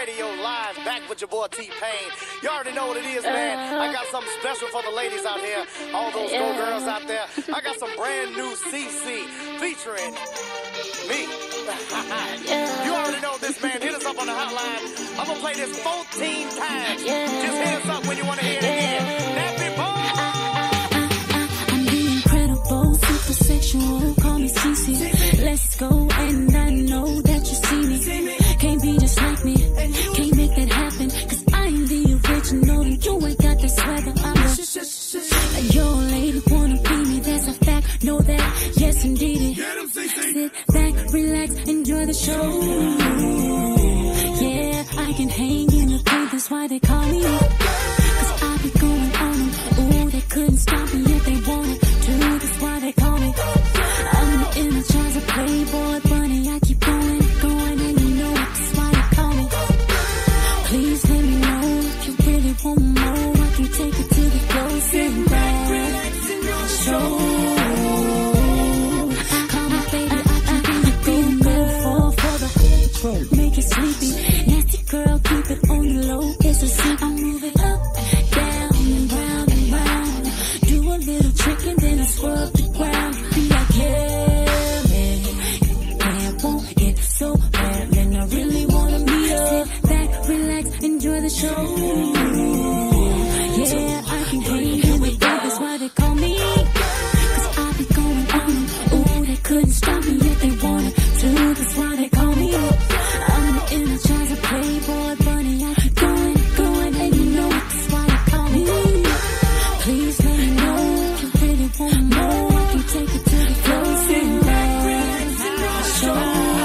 Radio Live, back with your boy T-Pain. You already know what it is, man. I got something special for the ladies out here, all those go-girls out there. I got some brand new CC featuring me. You already know this, man. Hit us up on the hotline. I'm going to play this 14 times. Just hit us up when you want to hear it again. Nappy boy! I'm the incredible, super sexual, call me CC. Let's go, and I know that you see me. Can't be just like me, can't make that happen. Cause I ain't the original, and you ain't got that swagger. I'm your lady, wanna be me, that's a fact. Know that, yes indeed. Sit back, relax, enjoy the show. Yeah, I can hang in the paint, that's why they call me. Cause I be going on them. Ooh, they couldn't stop me if they wanted to. That's why they call me. I'm the energizer playboy bunny. I keep going, and you know it. That's why they call me. Please let me know if you really want more. I can take it to the floor, sitting back, relax, enjoy the show. Call me baby, I can be the good metaphor for the make it sleepy. Nasty girl, keep it on the low. It's a sin, I move it up, down, and round and round. Do a little trick and then I scrub the ground. Be like, yeah, man, can't want it so bad, and I really wanna meet up. Sit back, relax, enjoy the show. Yeah, I can hang in with that, that's why they call me. Cause I be going on them. Ooh, they couldn't stop me if they wanted to. That's why they call me. I'm the energizer playboy bunny. I keep going, and you know it. That's why they call me. Please let me know if you really want more. I can take it to the floor, sitting back, relax, enjoy the show.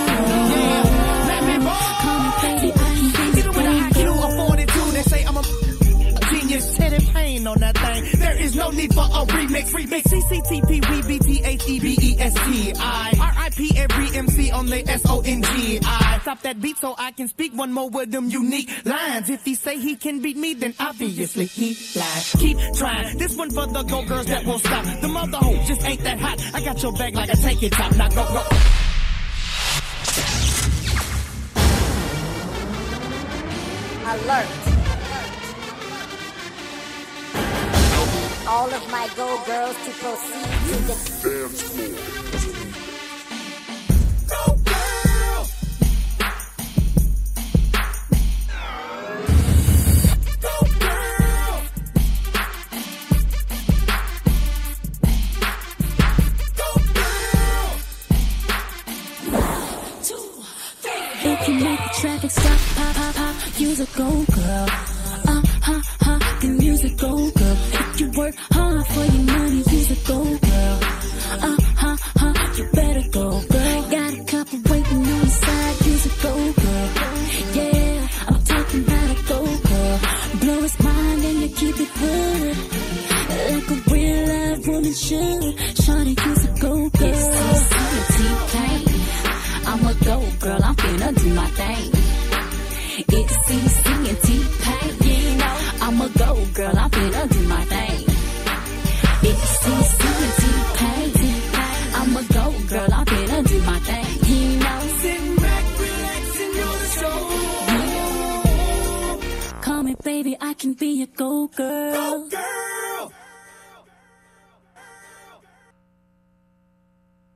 Call me baby, I can be the Even with an IQ of 42, they say I'm a genius. Teddy Payne on that thing. There is no need for a remix. CCTP, we BTHEBESTI. RIP every MC on the SONGI. Stop that beat so I can speak one more with them unique lines. If he say he can beat me, then obviously he lies. Keep trying. This one for the go girls that won't stop. The mother hoe just ain't that hot. I got your back like a take it top. Now go. Alert. All of my go girls to proceed to the dance floor. Go girl! Go girl! Go girl! 2, 3. You can make the traffic stop, pop. Use a go girl. Then use a go girl. If you work hard for your money, use a go girl. You better go girl. Got a couple waiting on the side, use a go girl. Yeah, I'm talking about a go girl. Blow his mind and you keep it hood, like a real life woman should. Shawty, use a go girl. It's T-Pain. I'm a go girl, I'm finna do my thing. It's CC and T-Pain, you know. I'm a go girl, I'm finna